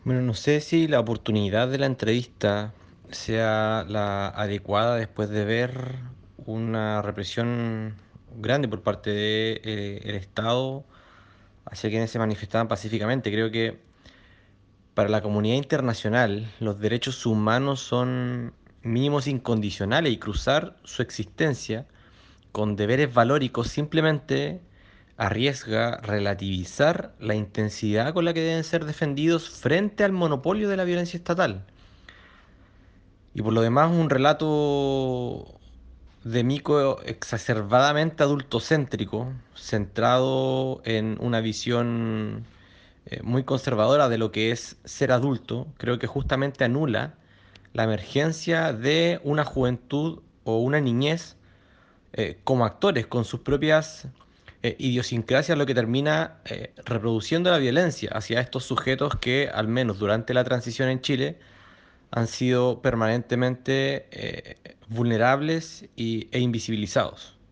Bueno, no sé si la oportunidad de la entrevista sea la adecuada después de ver una represión grande por parte del Estado hacia quienes se manifestaban pacíficamente. Creo que para la comunidad internacional los derechos humanos son mínimos incondicionales y cruzar su existencia con deberes valóricos simplemente arriesga relativizar la intensidad con la que deben ser defendidos frente al monopolio de la violencia estatal. Y por lo demás, un relato de Mico exacerbadamente adultocéntrico, centrado en una visión muy conservadora de lo que es ser adulto, creo que justamente anula la emergencia de una juventud o una niñez como actores, con sus propias idiosincrasias, lo que termina reproduciendo la violencia hacia estos sujetos que, al menos durante la transición en Chile, han sido permanentemente vulnerables e invisibilizados.